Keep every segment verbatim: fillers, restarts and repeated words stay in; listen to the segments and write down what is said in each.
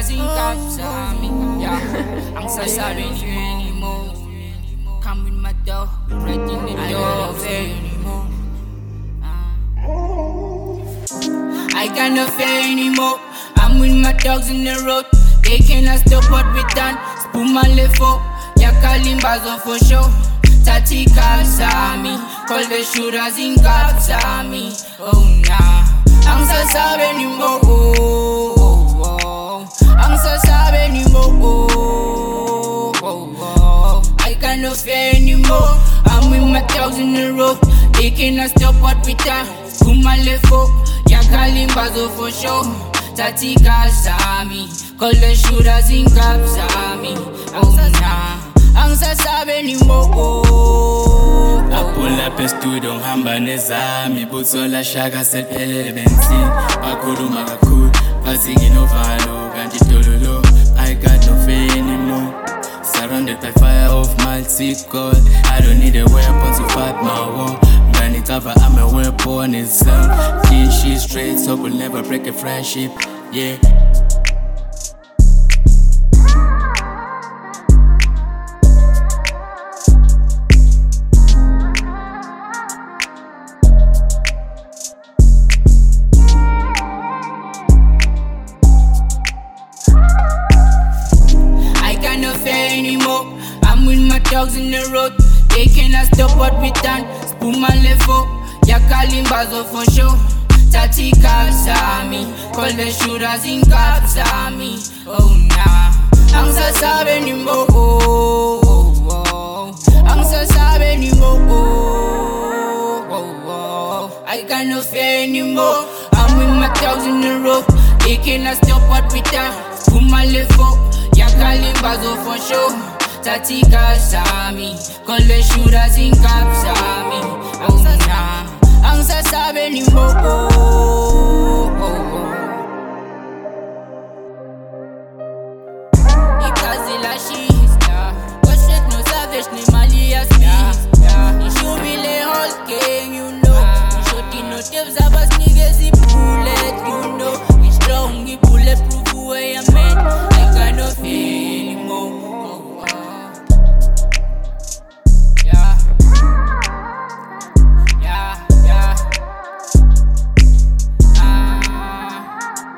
shooters in cops on me. Yeah, I'm so sorry anymore. Come with my door, right in the door anymore. I cannot fear anymore. I'm with my dogs in the road. They cannot stop what we done. Spoon my lefo, ya kalimbazo for sure. Tati cops on me, call the shooters in cops on me. Oh nah, I'm so sorry anymore. Oh, oh, oh. I'm so sorry anymore. Oh, oh, oh. I cannot fear anymore. I'm with my dogs in the road. They cannot stop what we done. Spoon my lefo, ya kalimbazo for sure. Tati cops on me, call the shooters in cops on me. Oh nah, I'm so sorry anymore. I pull up a studio, ngihamba nezami butho la shaka seliphelele benzini bakhuluma kakhulu phansi nginovalo kanti dololo I got no fear anymore. Surrounded by fire of multi-god, I don't need a weapon to fight my war. Granny cover, I'm a weapon itself. Clean shit straight, so we'll never break a friendship. Yeah. No fear anymore. I'm with my dogs in the road. They cannot stop what we done. Spoon my lefo, ya kalimbazo for sure. Tati cops on me, call the shooters in cops on me. Oh nah, I'm so sorry anymore. Oh, oh, oh. I'm so sorry anymore. Oh, oh, oh. I got no fear anymore. I'm with my dogs in the road. They cannot stop what we done. Spoon my lefo, ya kalimbazo for sure. Tati cops on me, call the shooters in cops on me. Oh nah, I'm so sorry anymore. Oh, oh, oh. Ikazi la shista, go straight no savage ni mali as me. You show me the whole king, you know. You show the no tips abas niggas the bullet, you know. We strong, we bulletproof way I made. I got no fear anymore. Oh, oh. Yeah, yeah, yeah. Ah.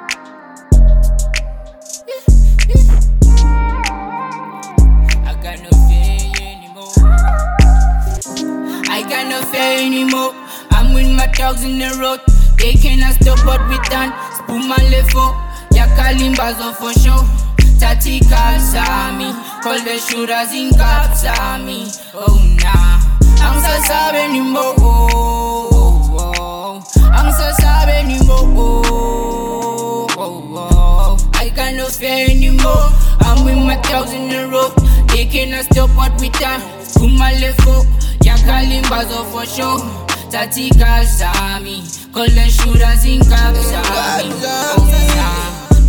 I got no fear anymore. I got no fear anymore. I'm with my dogs in the road. They cannot stop what we done. Spoon my lefo, ya kalimbazo for sure. Tati cops on me, call the shooters in cops on me. Oh nah, I'm so sorry anymore. Oh, oh, oh. I'm so sorry anymore. Oh, oh, oh. I got no fear anymore. I'm with my dogs in the road. They cannot stop what we done. Spoon my lefo, ya kalimbazo for sure. Tati cops on me, call the shooters in cops on me. Oh nah.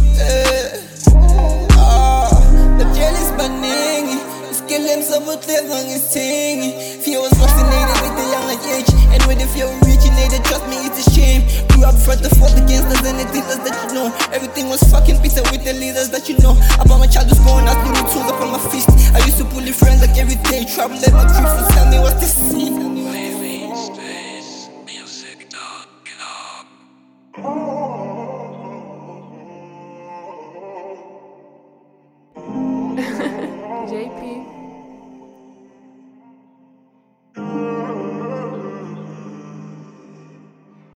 Jealous banning, skill him so but live on his thing. Fear was fascinated with the younger age, and with the fear originated, trust me, it's a shame. Grew up front to fought against us and the dealers that you know. Everything was fucking bitter with the leaders that you know. About my child was born, I threw the tools up on my fist. I used to bully friends like every day, trouble let my creeps and tell me what's the scene. Space, music, dog, get up.